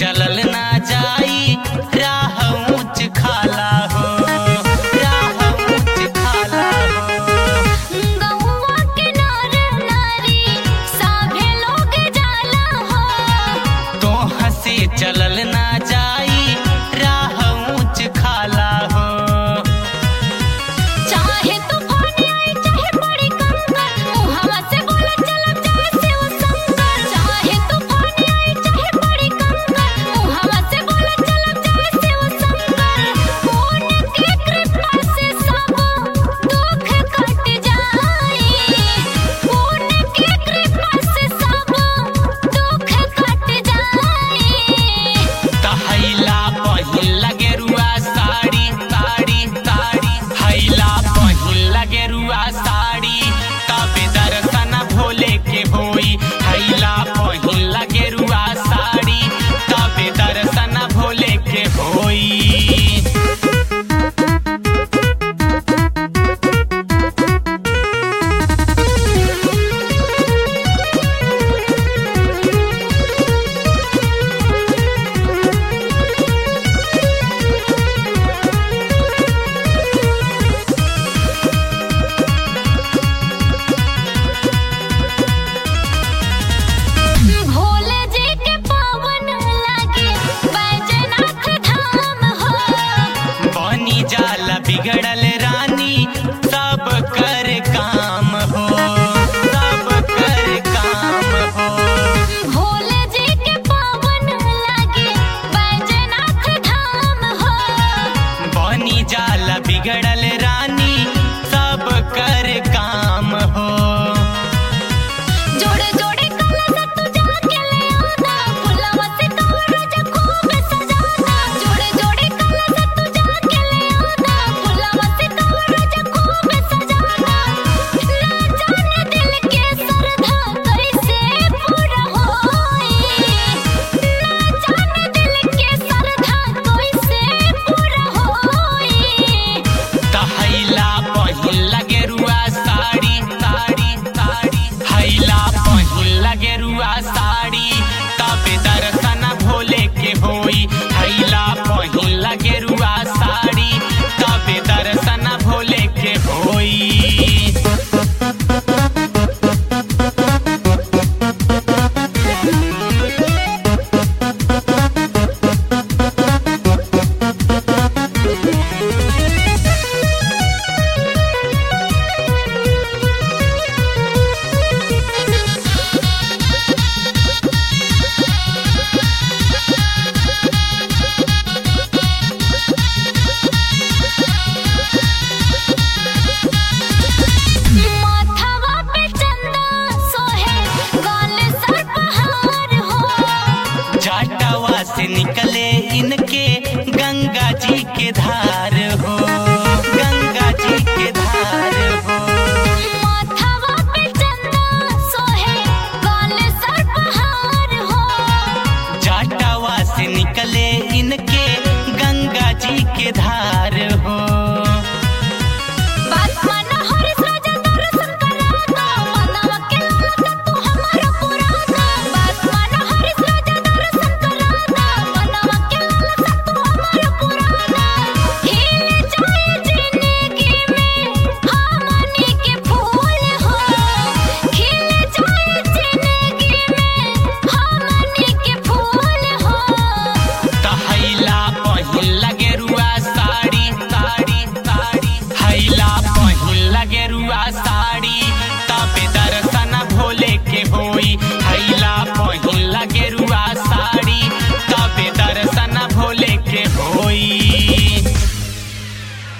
चलल ना जाई राह ऊंच खाला हो, राह ऊंच खाला हो। गौवा के नर नारी सभे लोग जाला हो, तो हंसी चलल ना जाई राह ऊंच खाला हो। चाहे तूफान आई चाहे बड़ी कंकर, मुहवा से बोले चलब जाए शिव शंकर। चाहे तूफान आई चाहे बड़ी कंकर, मुहवा से बोले चलब जाए शिव शंकर। उनके कृपा से सब दुख कट जाए, उनके कृपा से सब दुख कट जाए। तहैला पहिल गेरुआ साड़ी साड़ी साड़ी, हैला पहिल गेरुआ साड़ी तबे दर्शन भोले के होई। हैला पहिल गेरुआ साड़ी तबे दर्शन भोले के होई। भोले जी के पावन लागे बैजनाथ धाम हो, बनी जाला बिगड़ल रानी सब कर काम हो, सब कर काम हो। भोले जी के पावन लागे बैजनाथ धाम हो। बनी जाला बिगड़ल रानी सब कर काम हो। जोड़े जोड़े कलश तू जाके ले आना, फुलवा से कवरज खूब सजाना। जोड़े जोड़े कलश तू जाके ले आना, फुलवा से कवरज खूब सजाना। ना जाने दिल के श्रद्धा कैसे पूरा होई, ना जाने दिल के श्रद्धा कैसे पूरा होई। तहैला पहिल गेरुआ साड़ी साड़ी साड़ी, हैला पहिल गेरुआ साड़ी तबे दर्शन भोले के होई। हैला पहिल गेरुआ साड़ी तबे दर्शन भोले के होई। माथवा पे चंदा सोहे, गाल सर पहाड़ हो। जाटवा से निकले इनके गंगा जी के धार हो, गंगा जी के धार हो। माथवा पे चंदा सोहे, गाल सर पहाड़ हो। जाटवा से निकले इनके गंगा जी के धार